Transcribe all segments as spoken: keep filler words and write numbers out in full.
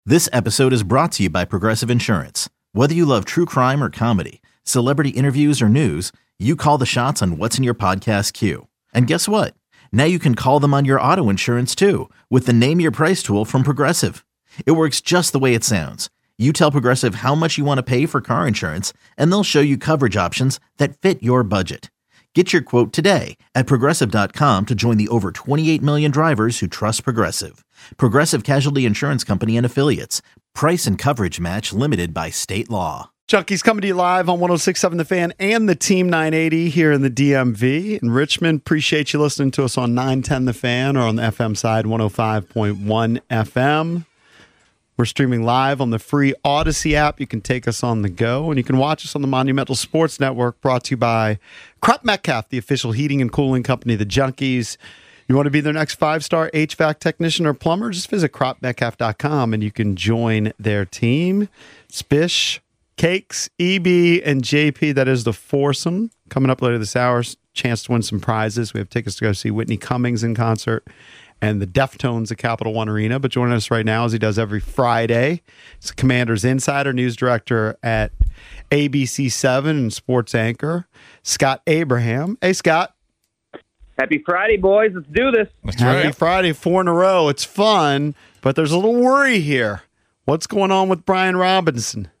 This episode is brought to you by Progressive Insurance. Whether you love true crime or comedy, celebrity interviews or news, you call the shots on what's in your podcast queue. And guess what? Now you can call them on your auto insurance too with the Name Your Price tool from Progressive. It works just the way it sounds. You tell Progressive how much you want to pay for car insurance, and they'll show you coverage options that fit your budget. Get your quote today at Progressive dot com to join the over twenty-eight million drivers who trust Progressive. Progressive Casualty Insurance Company and Affiliates. Price and coverage match limited by state law. Junkies coming to you live on one oh six point seven The Fan and the Team nine eighty here in the D M V. In Richmond, appreciate you listening to us on nine ten The Fan or on the F M side, one oh five point one F M. We're streaming live on the free Odyssey app. You can take us on the go, and you can watch us on the Monumental Sports Network, brought to you by Crop Metcalf, the official heating and cooling company of the Junkies. You want to be their next five-star H V A C technician or plumber? Just visit crop metcalf dot com, and you can join their team. Spish, Cakes, E B, and J P. That is the foursome. Coming up later this hour, chance to win some prizes. We have tickets to go see Whitney Cummings in concert and the Deftones at Capital One Arena. But joining us right now, as he does every Friday, he's Commander's Insider, news director at A B C seven and sports anchor, Scott Abraham. Hey, Scott. Happy Friday, boys. Let's do this. That's Happy right. Friday, four in a row. It's fun, but there's a little worry here. What's going on with Brian Robinson?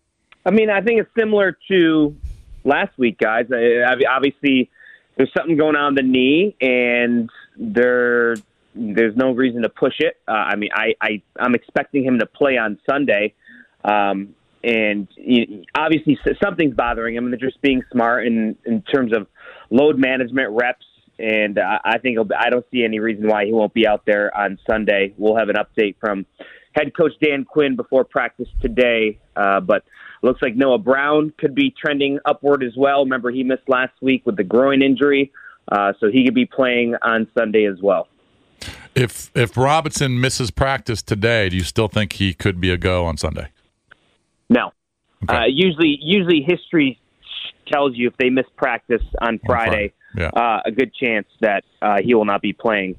I mean, I think it's similar to last week, guys. Obviously, there's something going on with the knee, and there, there's no reason to push it. Uh, I mean, I, I, I'm expecting him to play on Sunday, um, and you know, obviously something's bothering him, and they're just being smart in, in terms of load management, reps, and uh, I think be, I don't see any reason why he won't be out there on Sunday. We'll have an update from head coach Dan Quinn before practice today, uh, but looks like Noah Brown could be trending upward as well. Remember, he missed last week with the groin injury, uh, so he could be playing on Sunday as well. If if Robinson misses practice today, do you still think he could be a go on Sunday? No. Okay. Uh, usually, usually history tells you if they miss practice on Friday, yeah. uh, a good chance that uh, he will not be playing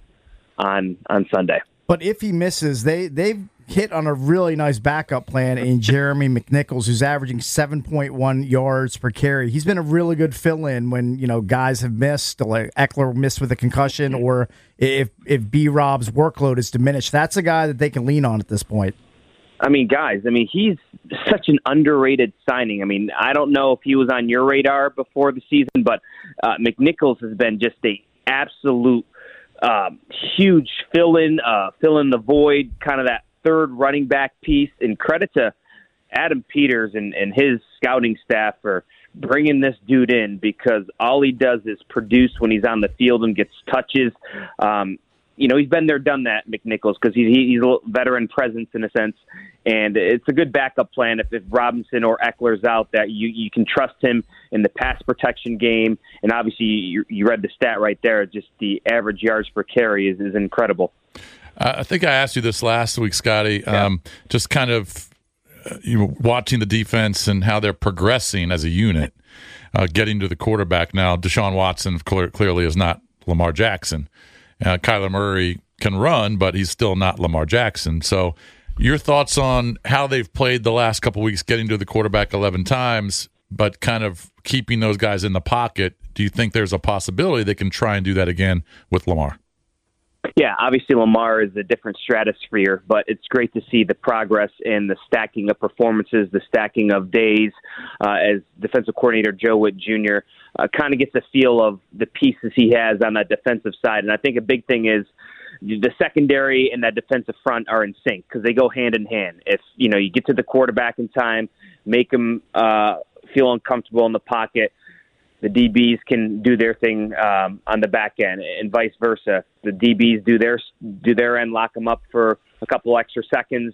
on on Sunday. But if he misses, they, they've hit on a really nice backup plan in Jeremy McNichols, who's averaging seven point one yards per carry. He's been a really good fill-in when, you know, guys have missed, like Eckler missed with a concussion, or if, if B-Rob's workload is diminished. That's a guy that they can lean on at this point. I mean, guys, I mean, he's such an underrated signing. I mean, I don't know if he was on your radar before the season, but uh, McNichols has been just a absolute um, huge fill-in, uh, fill in the void, kind of that third running back piece. And credit to Adam Peters and, and his scouting staff for bringing this dude in, because all he does is produce when he's on the field and gets touches. Um, You know, he's been there, done that, McNichols, because he's, he's a veteran presence in a sense. And it's a good backup plan if, if Robinson or Eckler's out, that you, you can trust him in the pass protection game. And obviously, you, you read the stat right there. Just the average yards per carry is, is incredible. Uh, I think I asked you this last week, Scotty, Yeah. um, just kind of uh, you know, watching the defense and how they're progressing as a unit, uh, getting to the quarterback. Now, Deshaun Watson clear, clearly is not Lamar Jackson. Uh, Kyler Murray can run, but he's still not Lamar Jackson. So your thoughts on how they've played the last couple of weeks, getting to the quarterback eleven times, but kind of keeping those guys in the pocket. Do you think there's a possibility they can try and do that again with Lamar? Yeah, obviously Lamar is a different stratosphere, but it's great to see the progress and the stacking of performances, the stacking of days, uh, as defensive coordinator Joe Witt Junior Uh, kind of gets a feel of the pieces he has on that defensive side. And I think a big thing is the secondary and that defensive front are in sync because they go hand in hand. If, you know, you get to the quarterback in time, make him uh, feel uncomfortable in the pocket, the D Bs can do their thing um, on the back end, and vice versa. The D Bs do their do their end, lock them up for a couple extra seconds.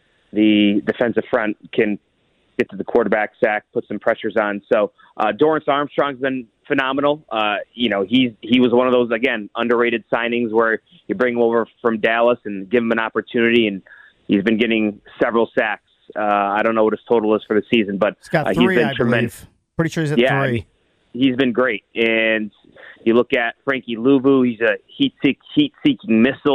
The defensive front can get to the quarterback, sack, put some pressures on. So uh, Dorrance Armstrong's been phenomenal. Uh, you know, he's he was one of those, again, underrated signings where you bring him over from Dallas and give him an opportunity, and he's been getting several sacks. Uh, I don't know what his total is for the season, but he's got uh, three, he's been I tremendous. believe. Pretty sure he's at yeah, three. He's been great. And you look at Frankie Louvu, he's a heat-seek, heat-seeking missile.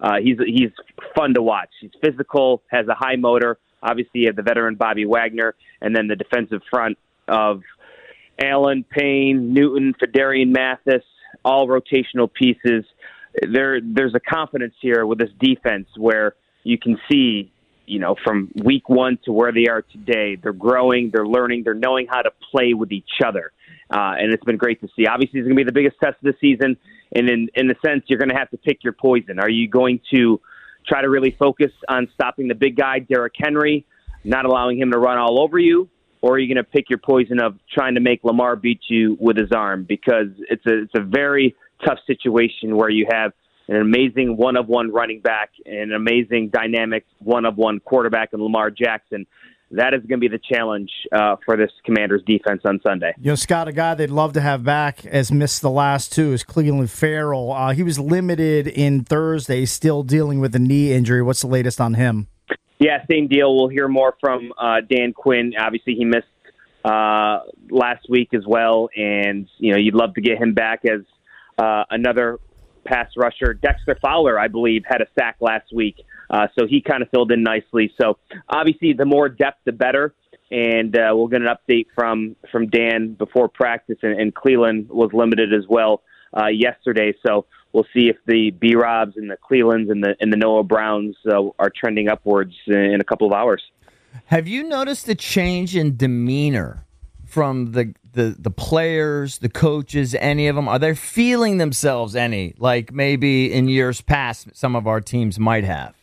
uh, he's he's fun to watch. He's physical, has a high motor. Obviously, you have the veteran Bobby Wagner, and then the defensive front of Allen, Payne, Newton, Fedarian Mathis, all rotational pieces. There, there's a confidence here with this defense where you can see, you know, from week one to where they are today, they're growing, they're learning, they're knowing how to play with each other. Uh, and it's been great to see. Obviously, it's going to be the biggest test of the season. And in, in the sense, you're going to have to pick your poison. Are you going to try to really focus on stopping the big guy, Derrick Henry, not allowing him to run all over you? Or are you going to pick your poison of trying to make Lamar beat you with his arm? Because it's a, it's a very tough situation where you have an amazing one-of-one running back and an amazing dynamic one-of-one quarterback in Lamar Jackson. That is going to be the challenge uh, for this Commanders defense on Sunday. You know, Scott, a guy they'd love to have back has missed the last two is Cleveland Farrell. Uh, he was limited in Thursday, still dealing with a knee injury. What's the latest on him? Yeah, same deal. We'll hear more from uh, Dan Quinn. Obviously, he missed uh, last week as well, and you know you'd love to get him back as uh, another pass rusher. Dexter Fowler, I believe, had a sack last week. Uh, so he kind of filled in nicely. So obviously, the more depth, the better. And uh, we'll get an update from from Dan before practice. And, and Cleveland was limited as well uh, yesterday. So we'll see if the B-Robs and the Clevelands and the and the Noah Browns uh, are trending upwards in a couple of hours. Have you noticed a change in demeanor from the, the, the players, the coaches, any of them? Are they feeling themselves any, like maybe in years past some of our teams might have?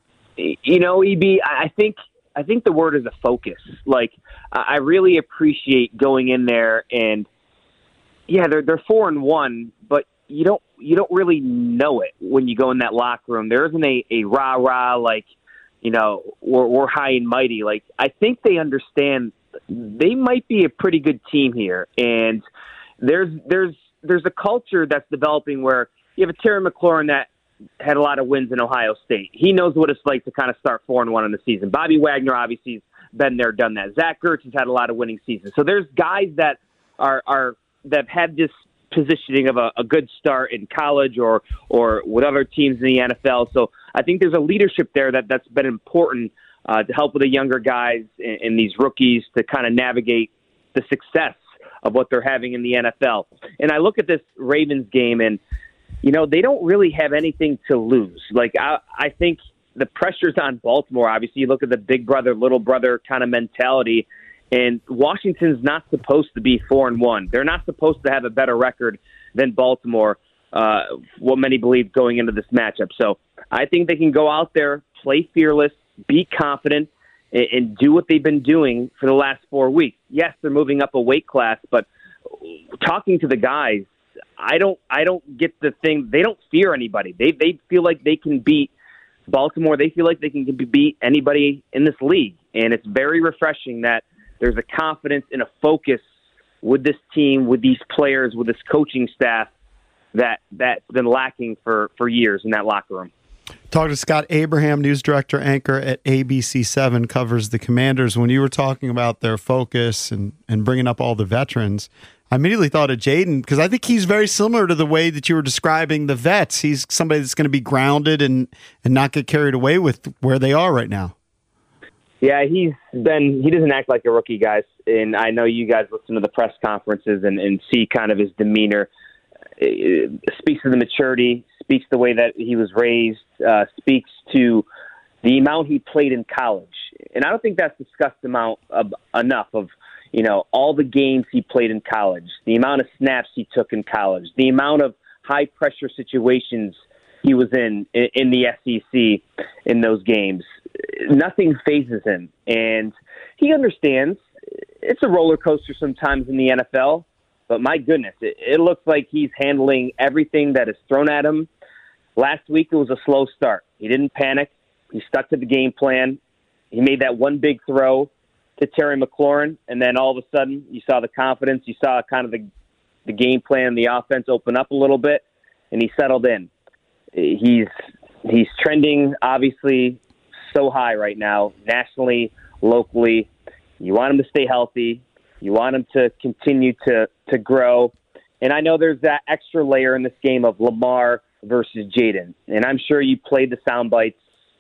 You know, E B, I think I think the word is a focus. Like, I really appreciate going in there and, yeah, they're they're four and one, but you don't you don't really know it when you go in that locker room. There isn't a, a rah rah like, you know, we're, we're high and mighty. Like, I think they understand they might be a pretty good team here, and there's there's there's a culture that's developing where you have a Terry McLaurin that had a lot of wins in Ohio State. He knows what it's like to kind of start four and one in the season. Bobby Wagner obviously has been there, done that. Zach Ertz has had a lot of winning seasons. So there's guys that are are that have had this positioning of a, a good start in college or or with other teams in the N F L. So I think there's a leadership there that that's been important uh, to help with the younger guys and, and these rookies to kind of navigate the success of what they're having in the N F L. And I look at this Ravens game and, you know, they don't really have anything to lose. Like, I, I think the pressure's on Baltimore. Obviously, you look at the big brother, little brother kind of mentality, and Washington's not supposed to be four and one. They're not supposed to have a better record than Baltimore, uh, what many believe going into this matchup. So I think they can go out there, play fearless, be confident, and, and do what they've been doing for the last four weeks. Yes, they're moving up a weight class, but talking to the guys, I don't I don't get the thing. They don't fear anybody. They they feel like they can beat Baltimore. They feel like they can beat anybody in this league. And it's very refreshing that there's a confidence and a focus with this team, with these players, with this coaching staff that, that's been lacking for, for years in that locker room. Talk to Scott Abraham, news director, anchor at A B C seven, covers the Commanders. When you were talking about their focus and, and bringing up all the veterans, I immediately thought of Jaden because I think he's very similar to the way that you were describing the vets. He's somebody that's going to be grounded and, and not get carried away with where they are right now. Yeah, he's been, he doesn't act like a rookie, guys. And I know you guys listen to the press conferences and, and see kind of his demeanor. It speaks to the maturity, speaks the way that he was raised, uh, speaks to the amount he played in college. And I don't think that's discussed amount of, enough of, you know, all the games he played in college, the amount of snaps he took in college, the amount of high-pressure situations he was in in, in the S E C in those games. Nothing phases him. And he understands it's a roller coaster sometimes in the N F L, but my goodness, it, it looks like he's handling everything that is thrown at him. Last week, it was a slow start. He didn't panic. He stuck to the game plan. He made that one big throw to Terry McLaurin, and then all of a sudden you saw the confidence, you saw kind of the the game plan, the offense open up a little bit, and he settled in. He's he's trending obviously so high right now, nationally, locally. You want him to stay healthy. You want him to continue to to grow. And I know there's that extra layer in this game of Lamar versus Jaden. And I'm sure you played the sound bites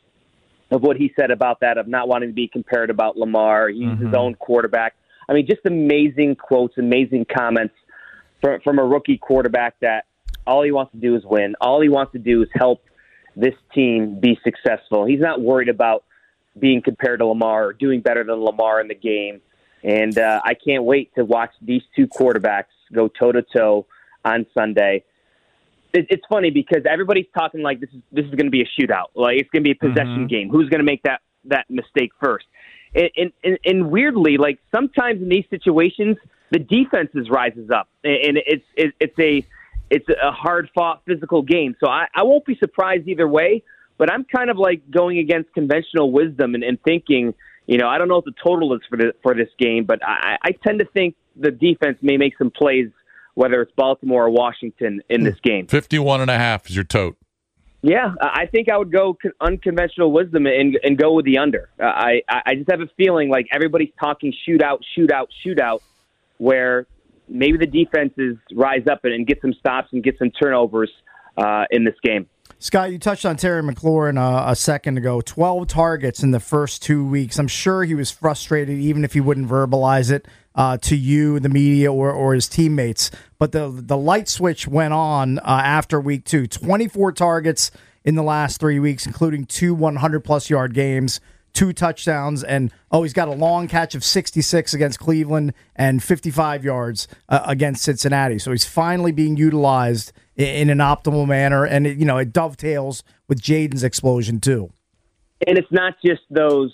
of what he said about that, of not wanting to be compared about Lamar. He's mm-hmm. his own quarterback. I mean, just amazing quotes, amazing comments from, from a rookie quarterback that all he wants to do is win. All he wants to do is help this team be successful. He's not worried about being compared to Lamar or doing better than Lamar in the game. And uh, I can't wait to watch these two quarterbacks go toe-to-toe on Sunday. It, it's funny because everybody's talking like this is this is going to be a shootout. Like it's going to be a possession mm-hmm. game. Who's going to make that, that mistake first? And, and, and weirdly, like sometimes in these situations, the defenses rises up, and it's it, it's a it's a hard-fought physical game. So I, I won't be surprised either way. But I'm kind of like going against conventional wisdom and, and thinking, you know, I don't know what the total is for the, for this game, but I, I tend to think the defense may make some plays, whether it's Baltimore or Washington, in this game. fifty-one and a half is your tote. Yeah, I think I would go unconventional wisdom and, and go with the under. Uh, I, I just have a feeling like everybody's talking shootout, shootout, shootout, where maybe the defenses rise up and get some stops and get some turnovers uh, in this game. Scott, you touched on Terry McLaurin uh, a second ago. twelve targets in the first two weeks. I'm sure he was frustrated, even if he wouldn't verbalize it uh, to you, the media, or, or his teammates. But the the light switch went on uh, after week two. twenty-four targets in the last three weeks, including two one hundred plus yard games, two touchdowns, and, oh, he's got a long catch of sixty-six against Cleveland and fifty-five yards uh, against Cincinnati. So he's finally being utilized in an optimal manner, and it, you know, it dovetails with Jaden's explosion too. And it's not just those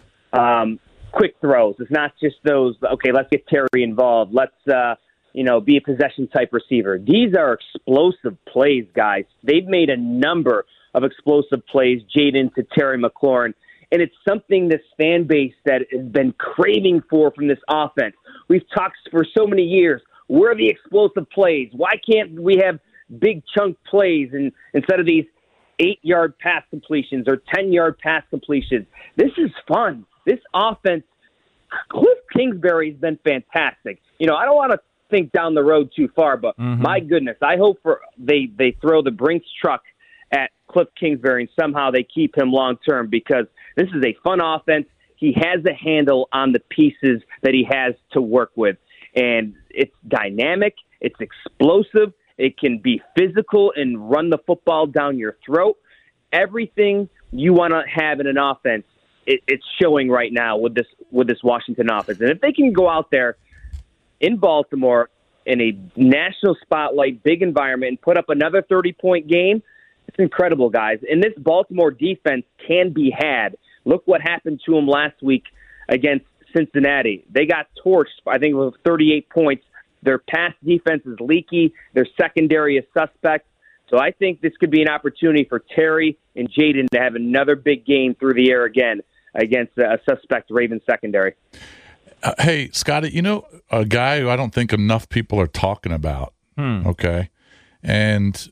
um, quick throws. It's not just those, okay, let's get Terry involved. Let's, uh, you know, be a possession-type receiver. These are explosive plays, guys. They've made a number of explosive plays, Jaden to Terry McLaurin, and it's something this fan base that has been craving for from this offense. We've talked for so many years, where are the explosive plays? Why can't we have big chunk plays and instead of these eight-yard pass completions or ten-yard pass completions? This is fun. This offense, Cliff Kingsbury has been fantastic. You know, I don't want to think down the road too far, but mm-hmm. my goodness, I hope for they, they throw the Brinks truck at Cliff Kingsbury and somehow they keep him long-term, because this is a fun offense. He has a handle on the pieces that he has to work with, and it's dynamic, it's explosive, it can be physical and run the football down your throat. Everything you want to have in an offense, it, it's showing right now with this with this Washington offense. And if they can go out there in Baltimore in a national spotlight, big environment, and put up another thirty-point game, it's incredible, guys. And this Baltimore defense can be had. Look what happened to them last week against Cincinnati. They got torched, I think it was thirty-eight points. Their pass defense is leaky. Their secondary is suspect. So I think this could be an opportunity for Terry and Jaden to have another big game through the air again against a suspect Ravens secondary. Uh, hey, Scotty, you know, a guy who I don't think enough people are talking about, hmm. okay? And,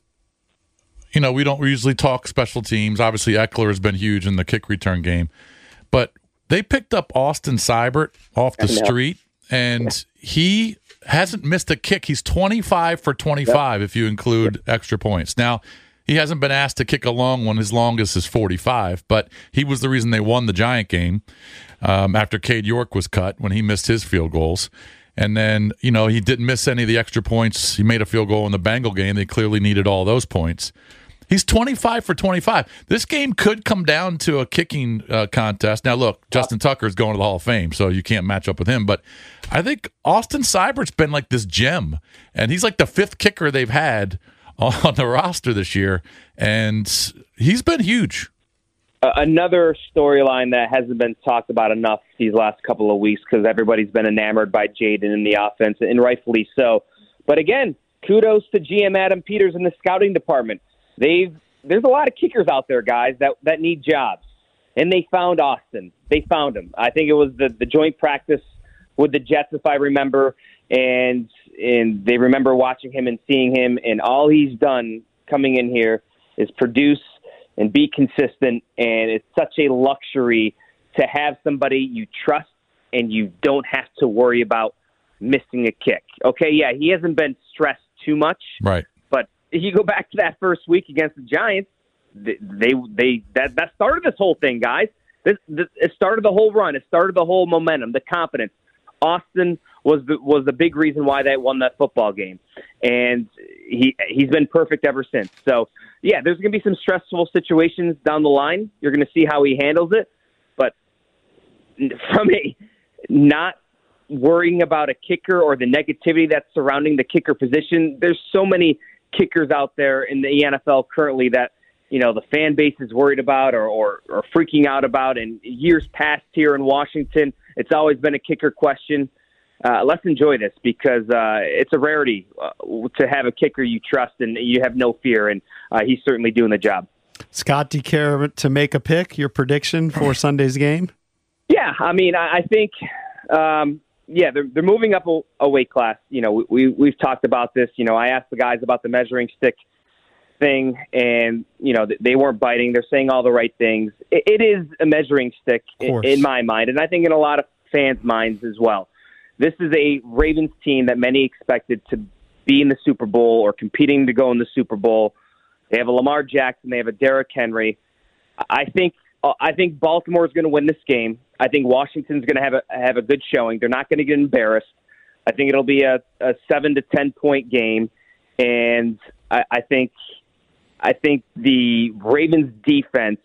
you know, we don't usually talk special teams. Obviously, Eckler has been huge in the kick return game. But they picked up Austin Seibert off the street, and he hasn't missed a kick. He's twenty-five for twenty-five, yep. if you include extra points. Now, he hasn't been asked to kick a long one. His longest is forty-five, but he was the reason they won the Giant game um, after Cade York was cut when he missed his field goals. And then, you know, he didn't miss any of the extra points. He made a field goal in the Bengal game. They clearly needed all those points. He's twenty-five for twenty-five. This game could come down to a kicking uh, contest. Now, look, Justin Tucker is going to the Hall of Fame, so you can't match up with him. But I think Austin Seibert's been like this gem, and he's like the fifth kicker they've had on the roster this year, and he's been huge. Uh, another storyline that hasn't been talked about enough these last couple of weeks, because everybody's been enamored by Jaden in the offense, and rightfully so. But again, kudos to G M Adam Peters in the scouting department. They've there's a lot of kickers out there, guys, that, that need jobs. And they found Austin. They found him. I think it was the, the joint practice with the Jets, if I remember. And and they remember watching him and seeing him. And all he's done coming in here is produce and be consistent. And it's such a luxury to have somebody you trust and you don't have to worry about missing a kick. Okay, yeah, he hasn't been stressed too much. Right. But if you go back to that first week against the Giants, they they, they that that started this whole thing, guys. This, this it started the whole run. It started the whole momentum, the confidence. Austin was the was the big reason why they won that football game, and he he's been perfect ever since. So yeah, there's going to be some stressful situations down the line. You're going to see how he handles it, but from a not worrying about a kicker or the negativity that's surrounding the kicker position, there's so many kickers out there in the N F L currently that, you know, the fan base is worried about or, or, or freaking out about. And years past here in Washington, it's always been a kicker question. Uh, let's enjoy this because uh, it's a rarity uh, to have a kicker you trust and you have no fear, and uh, he's certainly doing the job. Scott, do you care to make a pick, your prediction for Sunday's game? Yeah, I mean, I, I think, um, yeah, they're, they're moving up a, a weight class. You know, we, we've talked about this. You know, I asked the guys about the measuring stick thing, and, you know, they weren't biting. They're saying all the right things. It, it is a measuring stick in, in my mind, and I think in a lot of fans' minds as well. This is a Ravens team that many expected to be in the Super Bowl or competing to go in the Super Bowl. They have a Lamar Jackson. They have a Derrick Henry. I think I think Baltimore is going to win this game. I think Washington's going to have a have a good showing. They're not going to get embarrassed. I think it'll be a, a seven to ten point game, and I, I think I think the Ravens defense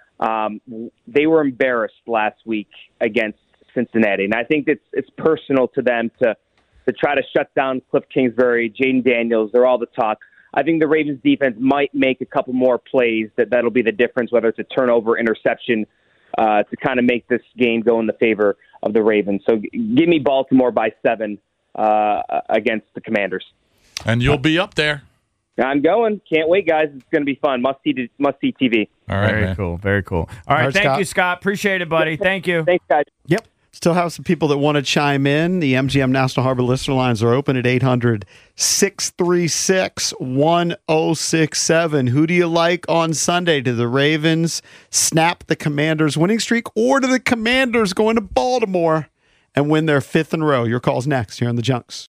um, they were embarrassed last week against Cincinnati, and I think it's it's personal to them to to try to shut down Cliff Kingsbury, Jaden Daniels. They're all the talk. I think the Ravens defense might make a couple more plays that that'll be the difference, whether it's a turnover, interception, uh, to kind of make this game go in the favor of the Ravens. So g- give me Baltimore by seven uh, against the Commanders. And you'll be up there. I'm going. Can't wait, guys. It's going to be fun. Must see, must see T V. All right, very man. cool. Very cool. All right, All right, thank Scott. you, Scott. Appreciate it, buddy. Thank you. Thanks, guys. Yep. Still have some people that want to chime in. The M G M National Harbor listener lines are open at eight hundred, six three six, one oh six seven. Who do you like on Sunday? Do the Ravens snap the Commanders' winning streak, or do the Commanders go into Baltimore and win their fifth in a row? Your call's next here on the Junks.